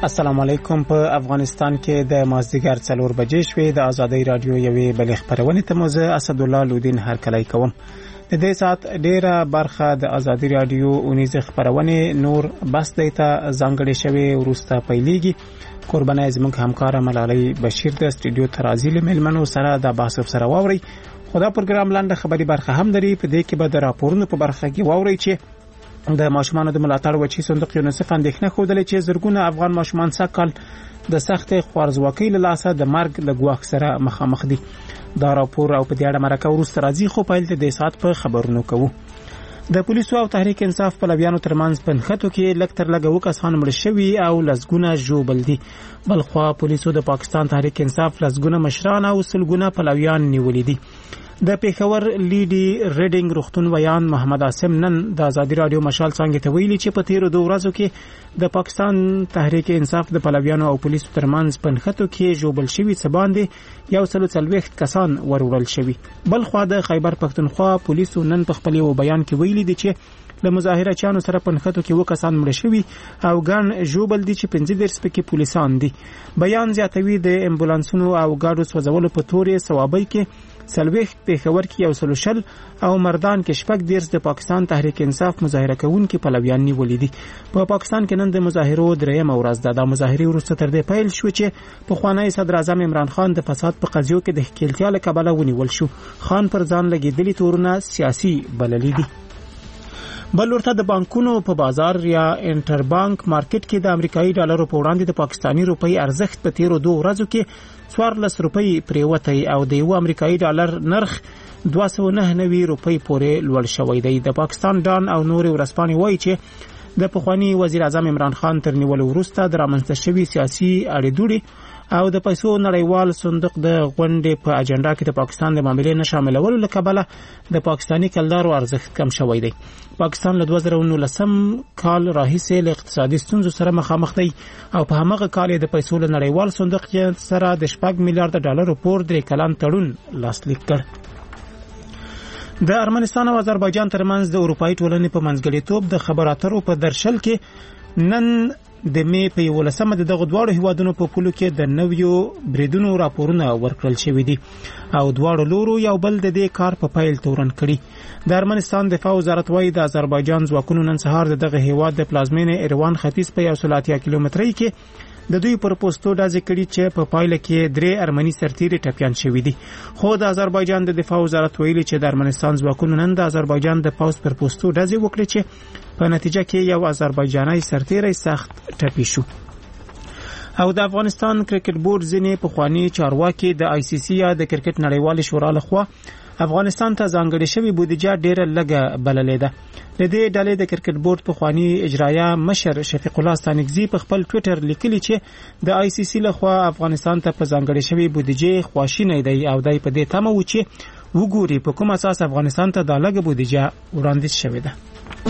السلام علیکم. په افغانستان کې د مازدیګر 4 بجې شوې د ازادي رادیو یوې بلې خبرونه ته موزه اسد الله لودین هرکلی کوم. د دې سات ډیره برخه د ازادي رادیو اونیز خبرونه نور بس دیتا ځانګړې شوی ورسته پیلېږي. قربانای زموږ همکار ملالۍ بشیر د استودیو ترازیل ملمنو سره د بحث سره واوري. خدا پروګرام لاندې خبري برخه هم لري. په دې کې به د راپورونو په برخه کې واوري چې د ماشومان د ملاتړ وچی صندوق یونیسف اندېښنه خوده چې زرګونه افغان ماشومان سکهال د سخت خوارزواکۍ له لاسه د مرګ له ګواښ سره مخامخ دي. دا راپور او په دې اړه مرکه ورسته راځي، خو پیل د سات په خبرونو کوو. د پولیسو او تحریک انصاف په لویانو ترمنځ په نښتو کې لکتر لګو کسان مړ شوي او لسګونه ژوبل دي. بلخوا پولیسو د پاکستان تحریک انصاف لسګونه مشران او سلګونه پلویان نیولې دي. د پیښور لیډي ریډینګ روغتون ویان محمد عاصم نن د ازادي رادیو مشال څنګه ته ویلي چې په تیرو 2 ورځو کې د پاکستان تحریک انصاف د پلویانو او پولیسو ترمنځ په نښتو کې ژوبل شوي څه باندې 140 کسان ورول شوي. بلخوا د خیبر پښتونخوا پولیسو نن په خپل بیان کې ویلي دي چې د مظاهره چانو سره په نښتو کې 2 کسان مړ شوي او ګڼ ژوبل دي چې 15 سپکې پولیسان دي. بیان زیاتوي د امبولانسونو او گاډو سوځولو په تورې ثوابي کې سلويخ پیښور کې 100 او مردان کې شپږ دیرس د پاکستان تحریک انصاف مظاهره کوونکي پلویان نیولې دي. په پاکستان کې نن د مظاهرو درېم ورځ ده. د مظاهرې وروسته تر دې پیل شو چې په خوانی صدر اعظم عمران خان د فساد په قضیو کې د ښکیلتیا له کبله ونیول شو. خان پر ځان لګېدلي تورونه سیاسي بللي دي. بل ورته د بانکونو په بازار یا انټر بانک مارکیټ کې د امریکایي ډالرو په وړاندې د پاکستاني روپۍ ارزښت په تیرو 2 ورځو کې 14 روپۍ پریوتی او د یو امریکایي ډالر نرخ 299 روپۍ پورې لوړ شوی دی. د پاکستان ډان او نور ورسپانې وایي چې د پخوانی وزیر اعظم عمران خان تر نیولو وروسته د رامنځته شوي سیاسي اړیدوړي او د پیسو نړیوال صندوق د غونډې په اجنډا کې د پاکستان د معاملې نه شاملولو له کبله د پاکستاني کلدارو ارزښت کم شوی دی. پاکستان له 2019 کال راهیسې له اقتصادي ستونزو سره مخامخ دی او په همغه کال د پیسو له نړیوال صندوق سره د 4 میلیارډ ډالرو پور 3 کلن تړون لاسلیک کړ. د ارمنستان او آذربایجان ترمنځ د اروپאי ټولنې په منځګړیتوب د خبراترو په درشل کې نن د مې په 11مه دغه دواړو هیوادونو په پولو کې د نویو بریدونو راپورونه ورکړل شوي دي او دواړو لورو یو بل د دې کار په پیل تورن کړي. د ارمنستان دفاع وزارت وايي د آذربایجان ځواکونو نن سهار دغه هیواد د پلازمینې ایروان ختیځ په 180 کیلومترۍ کې د دوی پر پوسټو ډازې کړي چې په پایله کې 3 ارمني سرتیري ټپيان شوي دي. خو د آذربایجان د دفاع وزارت ویلي چې د ارمنستان ځواکونو نن د آذربایجان د پوسټ پر پوسټو ډازې وکړي چې په نتیجه کې یو آذربایجاني سرتیری سخت ټپي شو. او د افغانستان کرکټ بورډ ځینې پخوانی چارواکي د آی سی سی یا د کرکټ نړیوال شورا لخوا افغانستان ته ځانګړې شوی بودیجه ډیره لږه بللې ده. د دې ډلې د کرکټ بورډ پخوانی اجرایه مشر شفیق الله ستانکزی په خپل ټوئیټر لیکلی چې د آی سی سی لخوا افغانستان ته په ځانګړې شوی بودیجه خواشینی دی او دای په دې تمه و چې وګوري په کوم اساس افغانستان ته د لږه بودیجه وړاندیز شوی ده.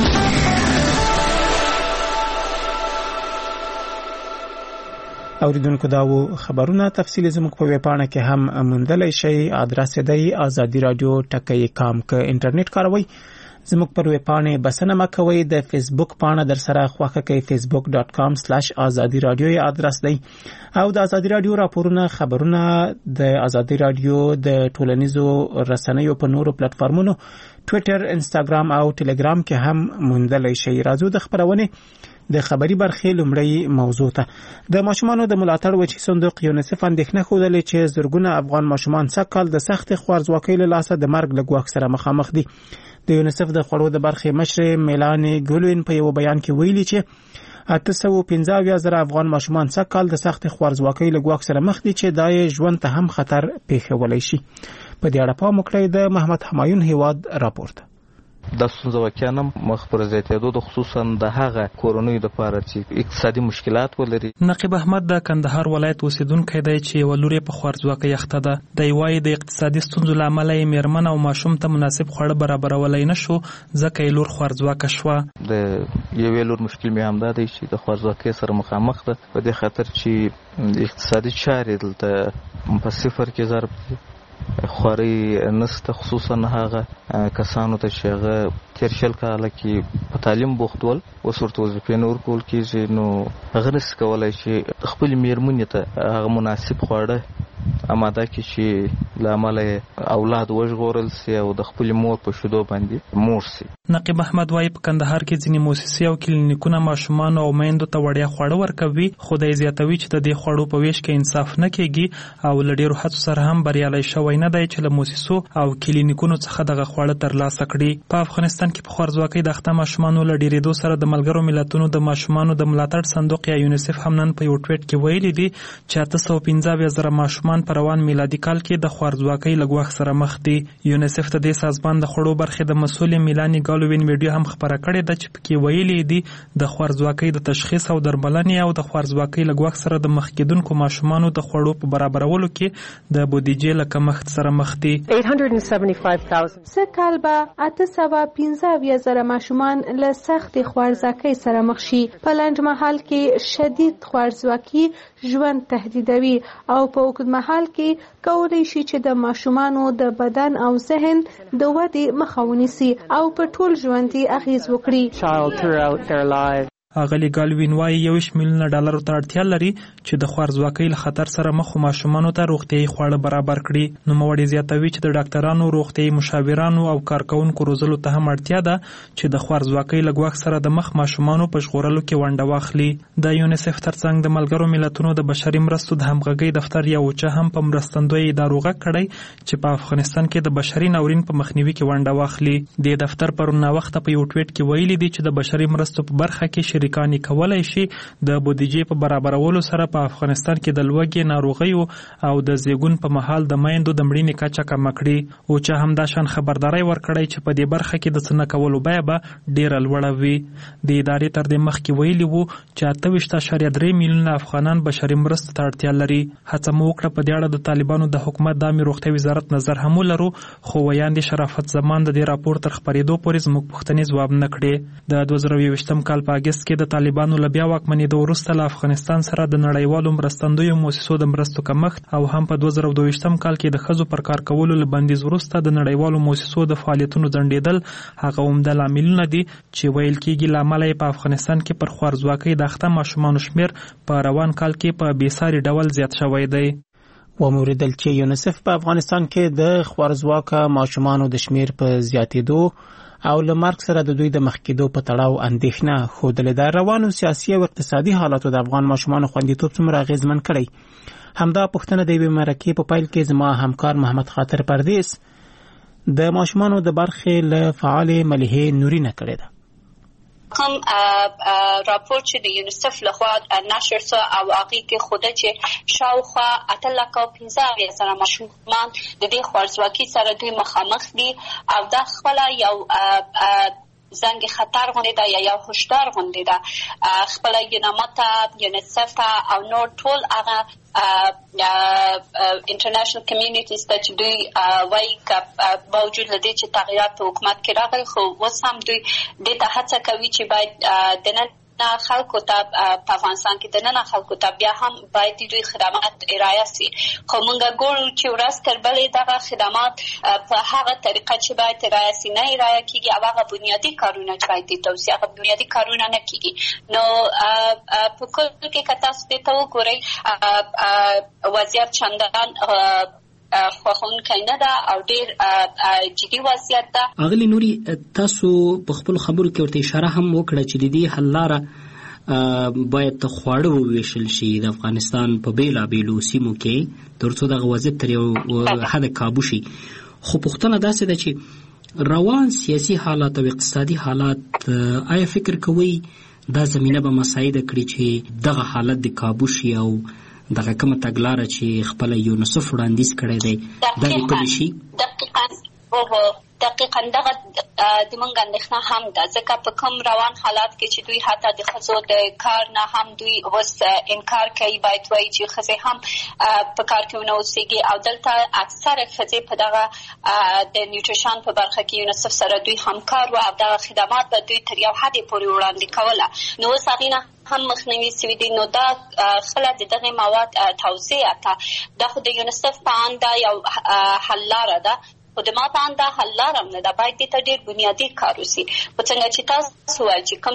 اوریدونکو داو خبرونه تفصیل زموږ په ویبپاڼه کې هم موندلای شئ. ادرس دی azadi.radio.com. که انټرنیټ کاروئ زموږ پر ویبپاڼه بسنه مکوئ. د فیسبوک پاڼه در سره خوښه کوي facebook.com/azadi radio ادرس دی. او د ازادي رادیو راپورونه خبرونه د ازادي رادیو د ټولنیزو رسنیو په نورو پلیټفارمونو ټوئیټر، انستګرام او ټلګرام کې هم موندلای شئ. راځو د خبرونه د خبري برخې لومړی موضوع ته. د ماشومانو د ملاتړ وچی صندوق یونیسف اندېښنه خوده چې زرګونه افغان ماشومان سکهال د سخت خوارزواکۍ له لاسه د مرګ له ګواښ سره مخامخ دي. د یونیسف د خوړو د برخې مشر میلانی ګولوین په یو بیان کې ویلي چې 815,000 افغان ماشومان سکهال د سخت خوارزواکۍ له ګواښ سره مخ دي چې دای ژوند ته هم خطر پیښولای شي. په دې اړه پام وکړئ د محمد حمایون هیواد راپورټ. د ستونزو واقعا مخ پر زیاتېدو د خصوصا د هغه کورونو د لپاره چې اقتصادي مشکلات ولري. نقیب احمد د کندهار ولایت اوسیدونکی دی چې ولوري په خوارزواکۍ اخته ده. د یوای د اقتصادي ستونزو لامل یې میرمن او ماشوم ته مناسب خواړه برابرولای نشو ځکه یې لور خوارزواکه شوه. د یوې لور مشکل مې هم دا دی چې د خوارزواکۍ سره مخامخ ده په دې خاطر چې اقتصادي چارې دلته په صفر کې ضرب دي خوري نسته، خصوصا هغه کسانو ته چې هغه تیر شل کاله کې په تعلیم بوخت ول، اوس ورته وظیفې نه ورکول کېږي، نو هغه نشي کولی چې خپلې مېرمنې ته هغه مناسب خواړه اماده کړي چې له امله اولاد وژغورل سي او د خپلې مور په شیدو باندې مور سي. نقیب احمد وایي په کندهار کې ځینې موسسې او کلینیکونه ماشومان او میندو ته وړیا خواړه ورکوي، خو دی زیاتوي چې د دې خوړو په ویش کې انصاف نه کېږي او له ډېرو هڅو سره هم بریالی شوی نه دی چې له موسسو او کلینیکونو څخه دغه خواړه ترلاسه کړي. په افغانستان کې په خوارځواکۍ د اخته ماشومانو له ډېرېدو سره د ملګرو ملتونو د ماشومانو د ملاتړ صندوق یا یونیسف هم نن په یو ټویټ کې ویلي دي چې 815,000 ماشومان په روان میلادي کال کې د خوارځواکۍ له ګواښ سره مخ دي. یونیسف د دې سازمان د خوړو برخې د مسؤل میلانی ګالوین ویډیو هم خبره کړې ده چې پکې ویلي دي د خوارځواکۍ د تشخیص او درملنې او د خوارځواکۍ له ګواښ سره د مخ کېدونکو ماشومانو د خوړو په برابرولو کې د بودیجې له کمښت سره مخ دي. 875,000 سکهال به 815,000 ماشومان له سختې خوارځواکۍ سره مخ شي. په لنډ مهال کې شدید خوارځواکي ژوند تهدیدوي او په اوږد مهال کې کولی شي چې د ماشومانو د بدن او ذهن د ودې مخه ونیسي او په ټول ژوند یې اغیز وکړي. اغلی ګالوین وایي $1 میلیون ته اړتیا لري چې د خوارځواکۍ له خطر سره مخ ماشومانو ته روغتیايي خواړه برابر کړي. نوموړی زیاتوي چې د ډاکټرانو، روغتیايي مشاورانو او کارکونکو روزلو ته هم اړتیا ده چې د خوارځواکۍ له ګواښ سره د مخ ماشومانو په ژغورلو کې ونډه واخلي. د یونیسف ترڅنګ د ملګرو ملتونو د بشري مرستو د همغږۍ دفتر یا اوچا هم په مرستندویه ادارو غږ کړی چې په افغانستان کې د بشري ناورین په مخنیوي کې ونډه واخلي. د دفتر پرون ناوخته په یو ټویټ کې ویلي دي چې د بشري مرستو په برخه کې شریکان کولای شي د بودیجې په برابرولو سره په افغانستان کې د لوږې، ناروغیو او د زیږون په مهال د میندو د مړینې کچه کمه کړي. اوچا هم دا شان خبرداری ورکړی چې په دې برخه کې د څه نه کولو بیه به ډیره لوړه وي. د ادارې تر دې مخکې ویلي وو چې 28.3 میلیونه افغانان بشري مرستو ته اړتیا لري. هڅه مو وکړه په دې اړه د طالبانو د حکومت د عامه روغتیا وزارت نظر هم ولرو، خو ویاندې شرافت زمان د دې راپور تر خپرېدو پورې زموږ پوښتنې ځواب نه کړې. د 2021 کال په اګست کې د طالبانو له بیا واکمنېدو وروسته له افغانستان سره د نړیوالو مرستندویو موسسو د مرستو کمښت او هم په 2022 کال کې د ښځو پر کار کولو له بندیز وروسته د نړیوالو موسسو د فعالیتونو ځنډېدل هغه عمده لاملونه دي چې ویل کېږي له امله یې په افغانستان کې پر خوارځواکۍ د اخته ماشومانو شمېر په روان کال کې په بېساري ډول زیات شوی دی. وموریدل چې یونیسف په افغانستان کې د خوارځواکه ماشومانو د شمېر په زیاتېدو او له مرګ سره د دوی د مخ کېدو په تړاو اندېښنه ښودلې ده. روانو سیاسي او اقتصادي حالاتو د افغان ماشومانو خوندیتوب څومره اغېزمن کړی؟ همدا پوښتنه د یوې مرکې په پیل کې زما همکار محمد خاطر پردیس د ماشومانو د برخې له فعالې ملیحې نورینه کړې ده. کوم راپور چې د یونیسف لخوا نشر شو او هغه کې خوده چې شاوخوا 815,000 ماشومان د دې خوارځواکۍ سره دوی مخامخ دي او دا خپل یو زنګ خطر غونډه ده یا یو هشدار غونډه ده. خپل یونیسف ته او نور ټول هغه انټرنیشنل کمیونټیز ته چې دوی وایي باوجود لدې چې تغییرات په حکومت کې راغلي خو اوس هم دوی دې ته هڅه کوي چې باید د نن خلکو ته په افغانستان کې د نن خلکو ته بیا هم باید دوی خدمات ارائه سي. خو موږ ګورو چې ورځ تر بلې دغه خدمات په هغه طریقه چې باید ارائه سي نه ارائه کېږي او هغه بنیادي کارونه چې باید توسعه هغه بنیادي کارونه نه کېږي. نو په کل کې که تاسو دې ته وګورئ وضعیت چندان خوښونکی نه ده او ډېر جدي وضعیت ده. اغلی نوري تاسو په خپل خبرو کې ورته اشاره هم وکړه چې د دې حل لاره باید ته خواړه وویشل شي د افغانستان په بیلابیلو سیمو کې تر څو دغه وضعیت تر یو حده کابو شي. خو پوښتنه داسې ده چې روان سیاسي حالات او اقتصادي حالات آیا فکر کوئ دا زمینه به مساعده کړي چې دغه حالت د کابو شي او دغه کومه تګلاره چې خپل یونیسف وړاندیز کړی دی دا لیکل شي؟ او دقیقاً دغه د مونږ اندېښنه هم ده، ځکه په کوم روان حالات کې چې دوی حتی د ښځو د کار نه هم دوی اوس انکار کوي، باید وایي چې ښځې هم په کار کې ونه اوسېږي. او دلته اکثره ښځې په دغه د نیوټریشن په برخه کې یونیسف سره دوی همکار وو او دغه خدمات به دوی تر یو حد پورې وړاندې کوله. نو اوس هغې نه هم مخنیوي سوي دي. نو دا خپله د دغې مواد توزیع ته دا خو د یونیسف په اند دا یو حل لاره ده، خو د ما په اند دا حل لاره هم نه ده، باید دې ته ډېر بنیادي کار وسي. خو څنګه چې تاسو وویل چې کوم